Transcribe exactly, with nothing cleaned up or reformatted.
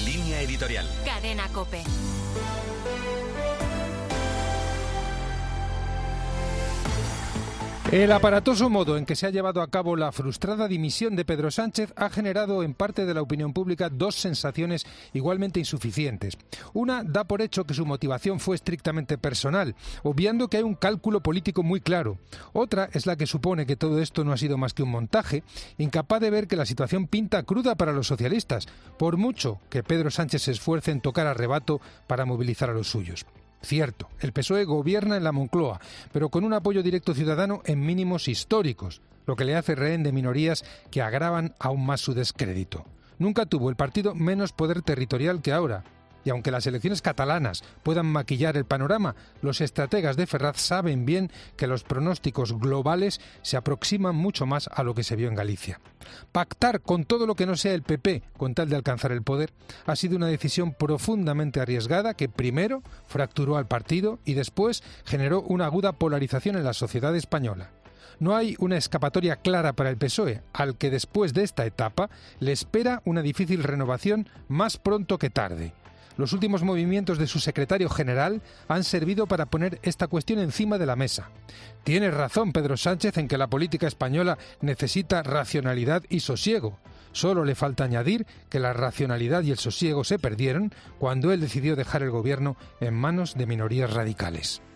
Línea editorial. Cadena COPE. El aparatoso modo en que se ha llevado a cabo la frustrada dimisión de Pedro Sánchez ha generado en parte de la opinión pública dos sensaciones igualmente insuficientes. Una da por hecho que su motivación fue estrictamente personal, obviando que hay un cálculo político muy claro. Otra es la que supone que todo esto no ha sido más que un montaje, incapaz de ver que la situación pinta cruda para los socialistas, por mucho que Pedro Sánchez se esfuerce en tocar a rebato para movilizar a los suyos. Cierto, el P S O E gobierna en la Moncloa, pero con un apoyo directo ciudadano en mínimos históricos, lo que le hace rehén de minorías que agravan aún más su descrédito. Nunca tuvo el partido menos poder territorial que ahora. Y aunque las elecciones catalanas puedan maquillar el panorama, los estrategas de Ferraz saben bien que los pronósticos globales se aproximan mucho más a lo que se vio en Galicia. Pactar con todo lo que no sea el P P con tal de alcanzar el poder ha sido una decisión profundamente arriesgada que primero fracturó al partido y después generó una aguda polarización en la sociedad española. No hay una escapatoria clara para el P S O E, al que después de esta etapa le espera una difícil renovación más pronto que tarde. Los últimos movimientos de su secretario general han servido para poner esta cuestión encima de la mesa. Tiene razón Pedro Sánchez en que la política española necesita racionalidad y sosiego. Solo le falta añadir que la racionalidad y el sosiego se perdieron cuando él decidió dejar el gobierno en manos de minorías radicales.